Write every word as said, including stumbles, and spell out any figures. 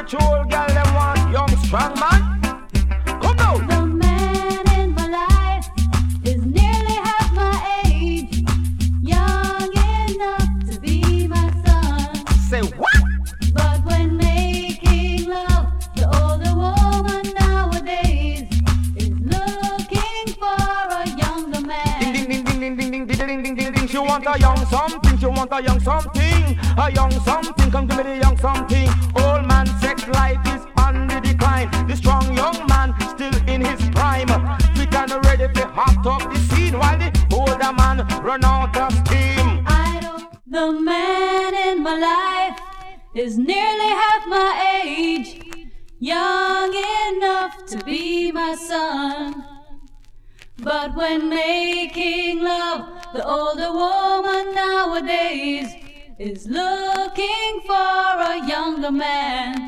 mature girl, them want young, strong man. Come down. The man in my life is nearly half my age, young enough to be my son. Say what? But when making love, the older woman nowadays is looking for a younger man. Ding ding ding ding ding ding ding ding ding ding ding. She want a young something. She want a young something. A young something. Come give me the young something. Old man sex life is on the decline. The strong young man still in his prime. Fit and ready to hot up the scene while the older man run out of steam. I don't. The man in my life is nearly half my age, young enough to be my son. But when making love, the older woman nowadays is looking for a younger man.